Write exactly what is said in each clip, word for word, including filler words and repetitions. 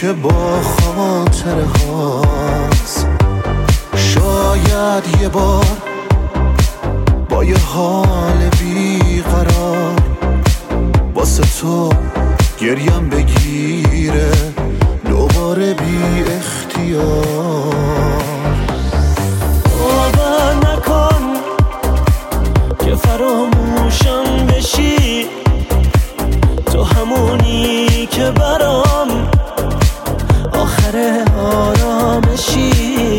که با خاطره هاست. شاید یه بار با یه حال بیقرار واسه تو گریم بگیره دوباره بی اختیار. باور نکن که فراموشم بشی، تو همونی که برام آخر آرامشی.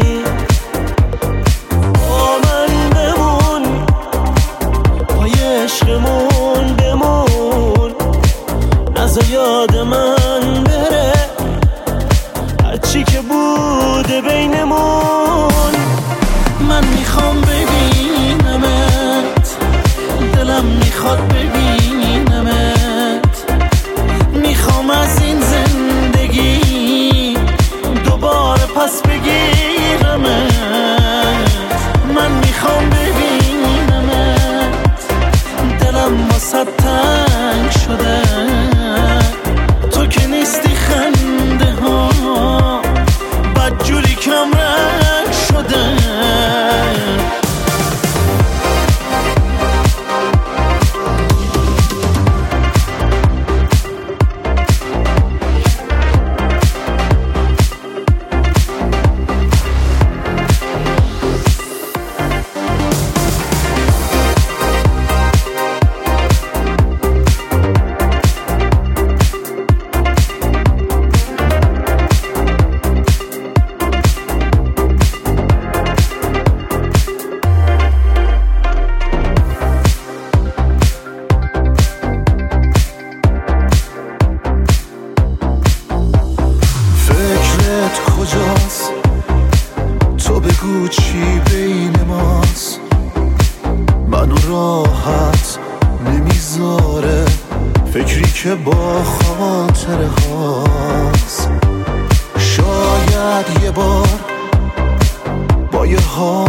با من بمون، پای عشقمون بمون، نزا یاد من بره هرچی که بوده بینمون. من میخوام ببینمت، دلم میخواد ببینمت، میخوام از این زندگی دوباره پس بگیرمت. من میخوام ببینمت، دلم واسه تنگ شده، تو که نیستی خنده ها بدجوری کم رنگ شده. کجاست تو بگو چی بین ماست، منو راحت نمیذاره فکری که با خاطره هاست. شاید یه بار با یه حال